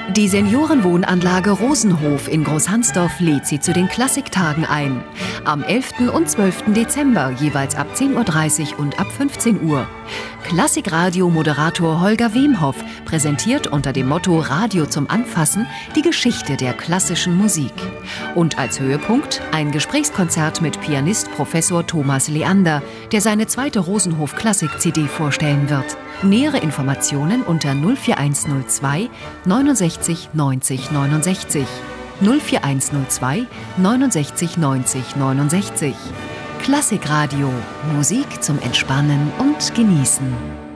Die Seniorenwohnanlage Rosenhof in Großhansdorf lädt Sie zu den Klassiktagen ein. Am 11. und 12. Dezember jeweils ab 10:30 Uhr und ab 15 Uhr. Klassikradio-Moderator Holger Wemhoff präsentiert unter dem Motto Radio zum Anfassen die Geschichte der klassischen Musik. Und als Höhepunkt ein Gesprächskonzert mit Pianist Professor Thomas Leander, der seine zweite Rosenhof-Klassik-CD vorstellen wird. Nähere Informationen unter 04102 69 90 69. 04102 69 90 69. Klassikradio. Musik zum Entspannen und Genießen.